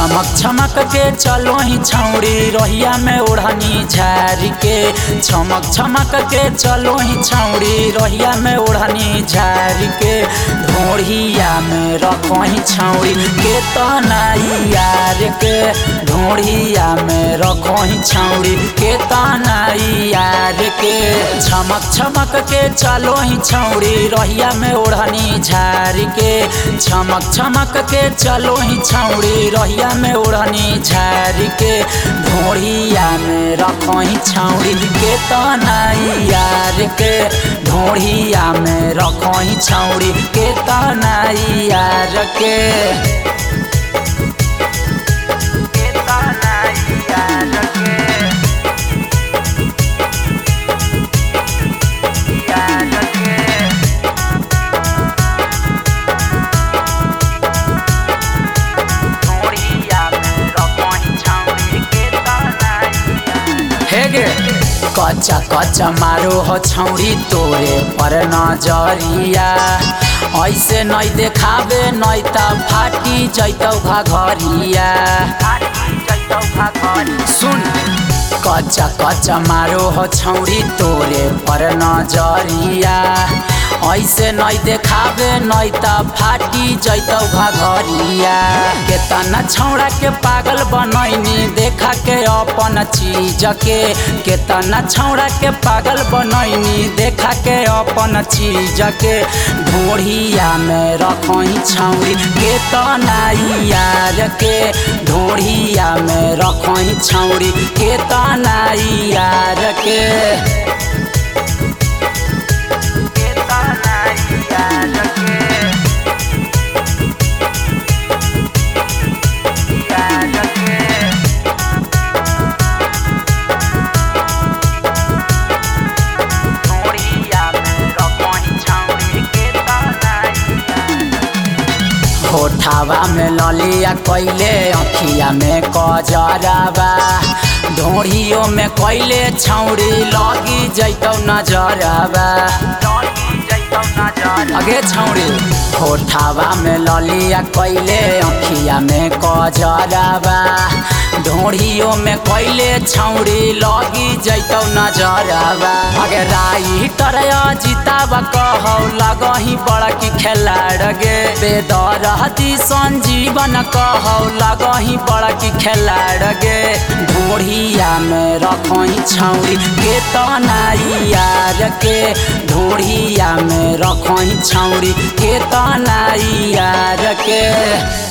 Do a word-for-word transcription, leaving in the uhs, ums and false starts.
चमक चमक के चलो ही छौड़ी रहिया में ओढ़नी झारी के। चमक चमक के चलो ही छौड़ी रहिया में ओढ़नी झारी के। ढोढ़िया में रखो ही छौड़ी के तनाई यार के। ढोढ़िया में रखो ही छौड़ी के तनाई यार के। चमक चमक के चलो ही छौड़ी रहिया में ओढ़नी झारी के। चमक चमक के चलो ही छौड़ी रहिया में ओढ़नी झारी के। ढोढ़िया में रखो ही छौड़ी के तनाई यार के। ढोढ़िया में रखो ही छौड़ी के तनाई यार के। कच्चा कच्चा मारो हो छौड़ी तोरे पर नजरिया। ऐसे नहीं देखावे नहीं त फाटी जैतौ घघरिया। सुन कच्चा कच्चा मारो हो छौड़ी तोरे पर नजरिया। ऐसे नहीं देखावे नहीं त फाटी जैतौ घघरिया। केतना छौड़ा के पागल बनैनी देखा के अपन चीज के। केतना छौड़ा के पागल बनैनी देखा के अपन चीज के। ढोढ़िया में रखो ही छौड़ी के तनाई यार के। ढोढ़िया में रखो ही छौड़ी के तनाई यार के। होठावा में ललिया कैले अखिया में कजरावा। ढोढ़ियों में कैले छौड़ी लगी जैतौ नजरावा। अगे छौड़ी होठावा में ललिया कैले अखिया में कजरावा। ढोढ़ियों में कैले छौड़ी लगी जैतौ नजरावा। अगे राई तरया जीतावा कहौ लगही बड़की खेलाड़ गे। बेदरहती संजीवन कहौ लगही बड़की खेलाड़ गे। ढोढ़िया में रखो ही छौड़ी के तनाई यार के। ढोढ़िया में रखो ही छौड़ी के तनाई यार के।